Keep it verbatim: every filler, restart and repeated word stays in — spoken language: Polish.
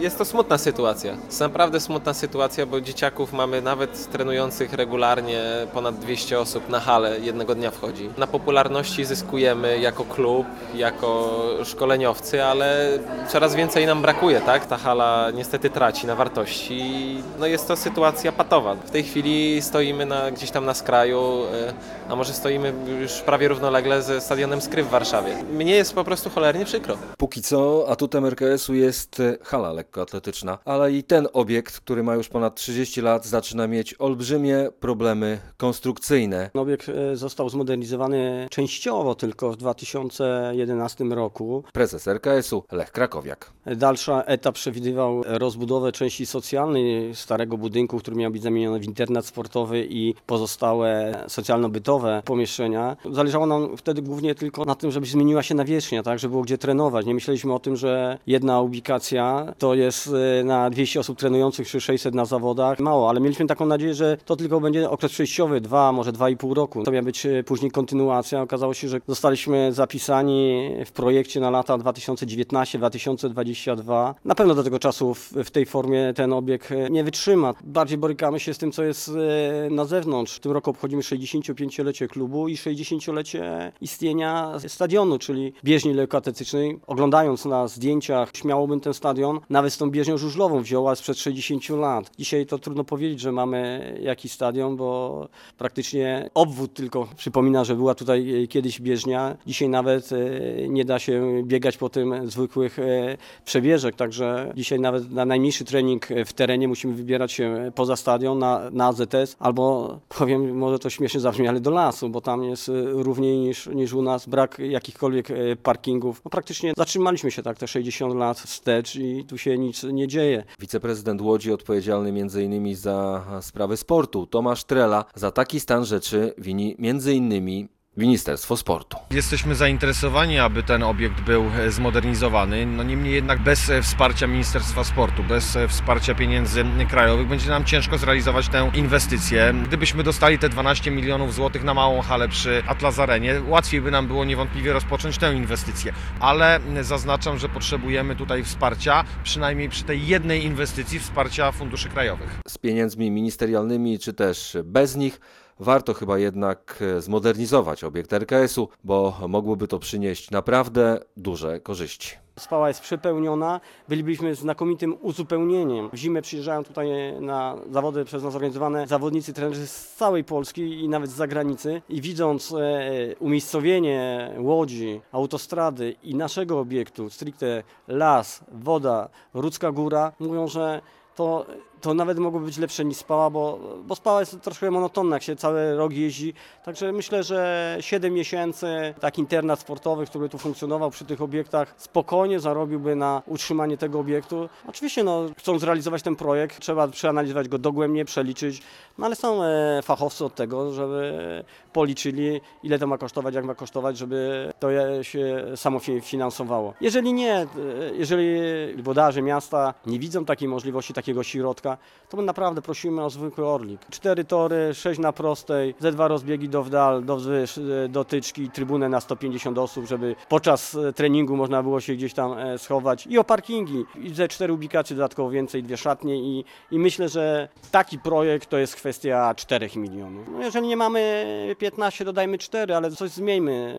Jest to smutna sytuacja. Jest naprawdę smutna sytuacja, bo dzieciaków mamy nawet trenujących regularnie, ponad dwieście osób na halę jednego dnia wchodzi. Na popularności zyskujemy jako klub, jako szkoleniowcy, ale coraz więcej nam brakuje, tak? Ta hala niestety traci na wartości. No jest to sytuacja patowa. W tej chwili stoimy na, gdzieś tam na skraju, a może stoimy już prawie równolegle ze stadionem Skry w Warszawie. Mnie jest po prostu cholernie przykro. Póki co atutem R K S-u jest hala lekkoatletyczna, ale i ten obiekt, który ma już ponad trzydzieści lat, zaczyna mieć olbrzymie problemy konstrukcyjne. Obiekt został zmodernizowany częściowo tylko w dwa tysiące jedenastym roku. Prezes R K S-u Lech Krakowiak. Dalszy etap przewidywał rozbudowę części socjalnej starego budynku, który miał być zamieniony w internat sportowy i pozostałe socjalno-bytowe pomieszczenia. Zależało nam wtedy głównie tylko na tym, żeby zmieniła się nawierzchnia, tak, żeby było gdzie trenować. Nie myśleliśmy o tym, że jedna ubikacja to jest na dwieście osób trenujących czy sześćset na zawodach. Mało, ale mieliśmy taką nadzieję, że to tylko będzie okres przejściowy, dwa, może dwa i pół roku. To miała być później kontynuacja. Okazało się, że zostaliśmy zapisani w projekcie na lata dwa tysiące dziewiętnasty do dwa tysiące dwudziestego drugiego. Na pewno do tego czasu w, w tej formie ten obiekt nie wytrzyma. Bardziej borykamy się z tym, co jest na zewnątrz. W tym roku obchodzimy sześćdziesięciopięciolecie klubu i sześćdziesięciolecie istnienia stadionu, czyli bieżni lekkoatletycznej. Oglądając na zdjęciach, śmiało bym ten stadion nawet z tą bieżnią żużlową wziął sprzed sześćdziesięciu lat. Dzisiaj to trudno powiedzieć, że mamy jakiś stadion, bo praktycznie obwód tylko przypomina, że była tutaj kiedyś bieżnia. Dzisiaj nawet nie da się biegać po tym zwykłych przebieżek, także dzisiaj nawet na najmniejszy trening w terenie musimy wybierać się poza stadion na, na A Z S albo, powiem, może to śmiesznie zabrzmi, ale do lasu, bo tam jest równiej niż, niż u nas, brak jakichkolwiek parkingów. No, praktycznie zatrzymaliśmy się tak te sześćdziesiąt lat wstecz i tu się nic nie dzieje. Wiceprezydent Łodzi odpowiedzialny między innymi za sprawy sportu, Tomasz Trela, za taki stan rzeczy wini między innymi Ministerstwo Sportu. Jesteśmy zainteresowani, aby ten obiekt był zmodernizowany, no niemniej jednak bez wsparcia Ministerstwa Sportu, bez wsparcia pieniędzy krajowych będzie nam ciężko zrealizować tę inwestycję. Gdybyśmy dostali te dwanaście milionów złotych na małą halę przy Atlas Arenie, łatwiej by nam było niewątpliwie rozpocząć tę inwestycję, ale zaznaczam, że potrzebujemy tutaj wsparcia, przynajmniej przy tej jednej inwestycji wsparcia funduszy krajowych. Z pieniędzmi ministerialnymi czy też bez nich warto chyba jednak zmodernizować obiekt R K S-u, bo mogłoby to przynieść naprawdę duże korzyści. Spała jest przepełniona, bylibyśmy znakomitym uzupełnieniem. W zimę przyjeżdżają tutaj na zawody przez nas organizowane zawodnicy, trenerzy z całej Polski i nawet z zagranicy i widząc umiejscowienie Łodzi, autostrady i naszego obiektu, stricte las, woda, Rudzka Góra, mówią, że to, to nawet mogłoby być lepsze niż Spała, bo, bo Spała jest troszkę monotonna, jak się cały rok jeździ. Także myślę, że siedem miesięcy taki internat sportowy, który tu funkcjonował przy tych obiektach, spokojnie zarobiłby na utrzymanie tego obiektu. Oczywiście no, chcą zrealizować ten projekt, trzeba przeanalizować go dogłębnie, przeliczyć, no ale są e, fachowcy od tego, żeby policzyli, ile to ma kosztować, jak ma kosztować, żeby to się samo finansowało. Jeżeli nie, jeżeli włodarze miasta nie widzą takiej możliwości, takiego środka, to my naprawdę prosimy o zwykły Orlik. Cztery tory, sześć na prostej, ze dwa rozbiegi do wdal, do wzwyż, dotyczki, trybunę na sto pięćdziesiąt osób, żeby podczas treningu można było się gdzieś tam schować i o parkingi, i ze cztery ubikacje dodatkowo więcej, dwie szatnie i, i myślę, że taki projekt to jest kwestia czterech milionów. No jeżeli nie mamy piętnaście, dodajmy cztery, ale coś zmieńmy.